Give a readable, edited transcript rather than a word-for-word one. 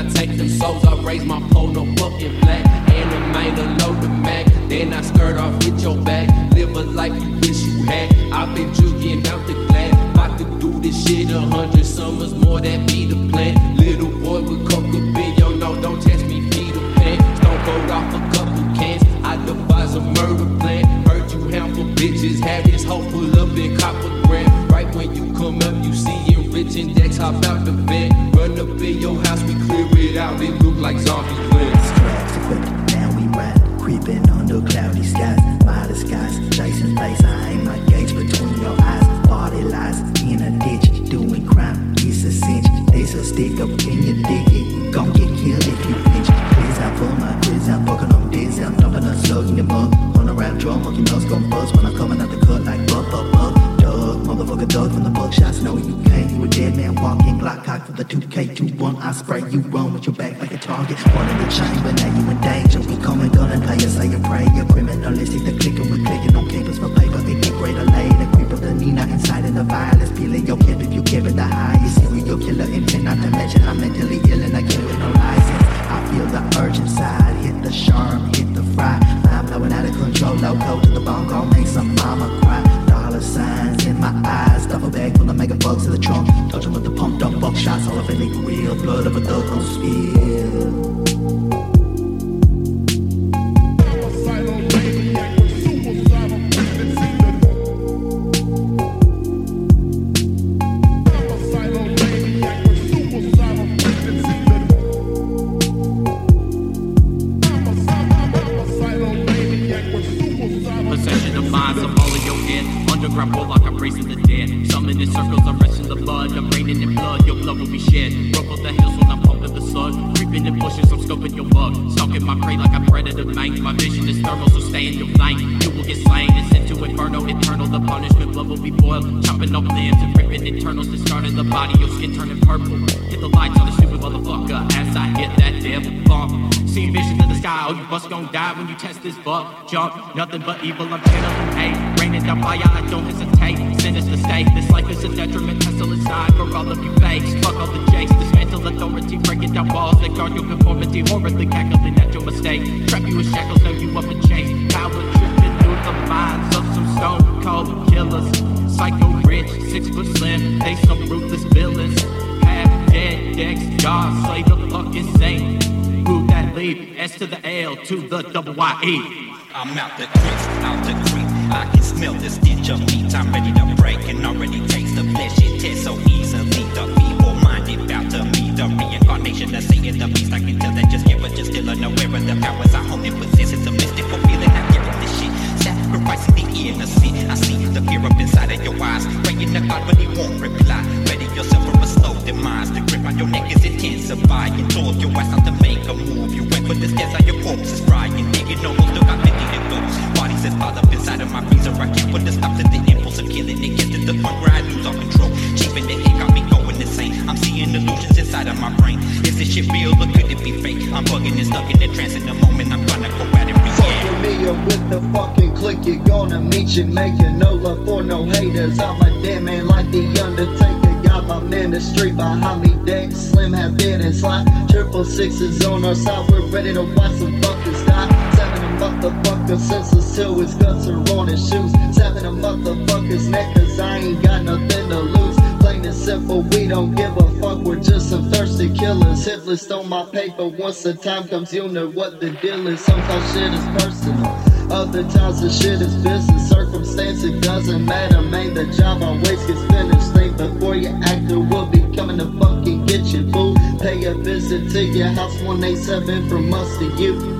take them souls, I raise my pole, no fucking flag. And the main load the mag, then I skirt off with your back. Live a life you wish you had. I've been juking out the glass. I could do this shit 100 summers more, that be the plan. Little boy with coca bean, yo, no, don't test me, feed a pan. Stone cold off a couple cans, I devise a murder plan. Heard you handful bitches, have this hoe pull up in copper grand. Right when you come up, you see him rich index, hop out the bed. Run up in your house, we clear it out, it look like zombie plans. Straps equipped, now we ride, creeping under cloudy skies. Modest skies, chasing face, I aim my gauge between your eyes. Party lies in a ditch, doing crime, it's a cinch. There's a stick up in your dick, you gon' get killed if you flinch. Please out for my quiz, I'm fucking on this, I'm dumping a slug in your mug. On a rap drum, monkey nose gon' buzz when I'm coming out the cut like buck. Doug, motherfucker Doug from the buckshots, know you can't. You a dead man walking, Glock cock for the 2K21. I spray you run with your back like a target. One in the chamber, now you in danger. We coming, gun play a say a prayer. Criminalistic, the clicking, we're clicking on campus for paper. They get greater later. Creep of the Nina inside in the violence. Peeling your cap if you give it the highest. Serial killer intent, not to mention I'm mentally ill and I kill with no license. I feel the urge inside, hit the sharp, hit the fry. I'm blowing out of control, loco to the bone, gon' make some mama cry. Dollar signs in my eyes, duffel bag full of mega bucks in the trunk. Touch 'em with the pumped up buckshots, all up in the real blood of a thug gon' spill. When you test this buck jump, nothing but evil, I'm channeling hate. Raining down fire, I don't hesitate. Sinister state, this life is a detriment. Pestle inside for all of you fakes. Fuck all the jakes, dismantle authority. Breaking down walls that guard your conformity. Horribly cackling at your mistake. Trap you in shackles, hang you up in chains. Power tripping through the minds of some stone cold killers. Psycho rich, 6 foot slim, they some ruthless villains. Half dead decks, y'all slay the fucking saint. That leap, S to the L to the double Y-E. I'm out the creep, I can smell the stench of meat. I'm ready to break and already taste the flesh. It tests so easily. The feeble-minded bout to me. The reincarnation of Satan, the beast. I can tell that just yet, but just still unaware of the powers I own and possess. It's a mystical feeling, I get this shit. Sacrificing the innocent. I see the fear up inside of your eyes. Praying to God, but he won't reply. Ready yourself for a slow demise. The grip on your neck is intensifying. Told your ass not to make a move. You went for the stairs, how your corpse is frying. Digging no still got 50 to go. Body says pile up inside of my freezer. I can't put the stop to the impulse of killing. It gets to the point where I lose all control. Cheap in the head got me going insane. I'm seeing illusions inside of my brain. Is this shit real or could it be fake? I'm bugging and stuck in the trance in the moment. I'm gonna go out and react. Fucking me or with the fucking click, you're gonna meet you, making no love for no haters. I'm a dead man like the Undertaker. Got my ministry behind me, deck slim, have been and slide. 666s on our side, we're ready to watch some fuckers die. 7 a motherfucker senseless till his guts are on his shoes. 7 a motherfucker's neck, cause I ain't got nothing to lose. Plain and simple, we don't give a fuck, we're just some thirsty killers. Hit list on my paper, once the time comes you'll know what the deal is. Sometimes shit is personal, other times the shit is business. Circumstance, it doesn't matter, man, the job always gets finished. Think before you act, or we'll be coming to fucking get you, fool. Pay a visit to your house, 187 from us to you.